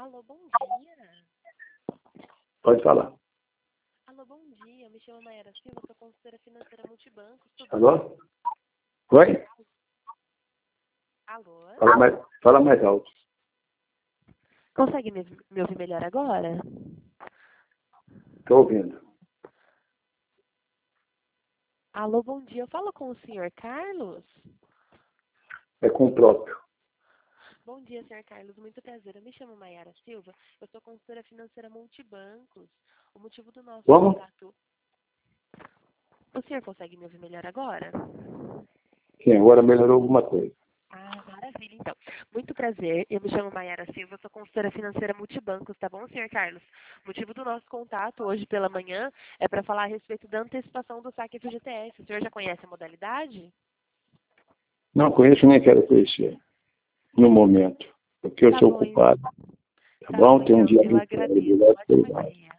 Alô, bom dia. Pode falar. Alô, bom dia. Eu me chamo Mayara Silva, sou consultora financeira multibancos. Tudo bem? Alô? Oi? Alô? Fala mais alto. Consegue me ouvir melhor agora? Estou ouvindo. Alô, bom dia. Eu falo com o senhor Carlos? É com o próprio. Bom dia, senhor Carlos. Muito prazer. Eu me chamo Mayara Silva. Eu sou consultora financeira multibancos. O motivo do nosso Como? contato... O senhor consegue me ouvir melhor agora? Sim, agora melhorou alguma coisa. Ah, maravilha, então. Muito prazer. Eu me chamo Mayara Silva, sou consultora financeira multibancos, tá bom, senhor Carlos? O motivo do nosso contato hoje pela manhã é para falar a respeito da antecipação do saque FGTS. O senhor já conhece a modalidade? Não conheço nem quero conhecer. No momento. Porque eu Tá sou bom, ocupado. Tá tá bom? bom, Tem um então. dia Eu muito agradeço. Ótimo dia.